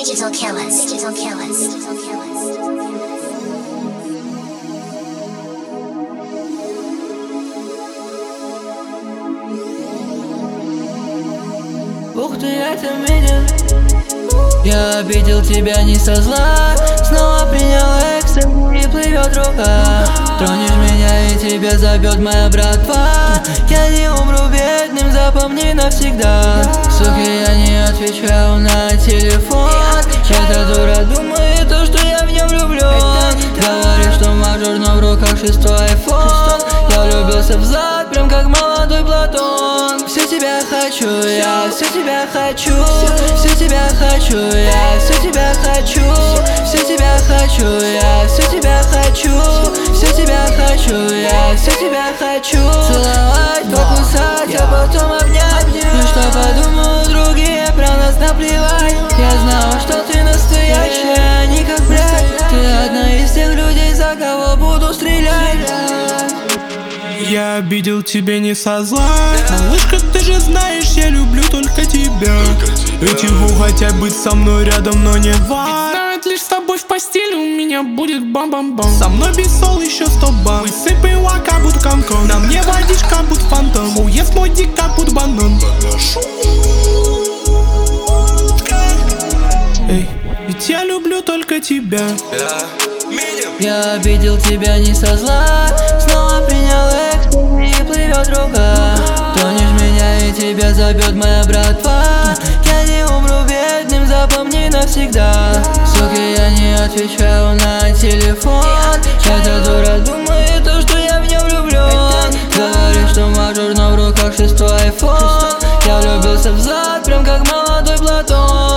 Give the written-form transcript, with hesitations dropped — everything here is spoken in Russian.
Digital killers. Digital killers. Ух ты, я тебя видел. Я обидел тебя не со зла. Снова принял экстаз и плывет рука. Тронешь меня и тебя забьет моя братва. Я не умру бедным, запомни навсегда. Сука, я не отвечаю на телефон. Эта дура думает то, что я в нем влюблен. Говорит, что мажор, но в руках 6-й айфон. Я влюбился в зад, прям как молодой Платон. Все тебя хочу, я все тебя хочу. Все тебя хочу, я все тебя хочу. Все тебя хочу, я все тебя хочу. Все тебя хочу, я все тебя хочу. Целовать, покусать, а потом обнять. Ну что подумают другие, про нас наплевать. Я знала, что ты настоящая, а не как брать. Ты одна из тех людей, за кого буду стрелять. Я обидел тебя не со зла. Малышка, ты же знаешь, я люблю только тебя. Эти хотят быть со мной рядом, но не знают лишь с тобой в постели у меня будет бам-бам-бам. Со мной бисол еще 100 бам. Высыпай лака, будь канкон. На мне водичка, будь фантом. Уезд мой дика, будь банан. Эй, ведь я люблю только тебя. Я обидел тебя не со зла. Снова принял экстаз и плывет рука. Тронешь меня и тебя забьет моя братва. Я не умру бедным, запомни навсегда. Сука, я не отвечаю на телефон. Эта дура думает то, что я в нем влюблен. Говорит, что мажор, но в руках 6-й айфон. Я влюбился в зад, прям как молодой Платон.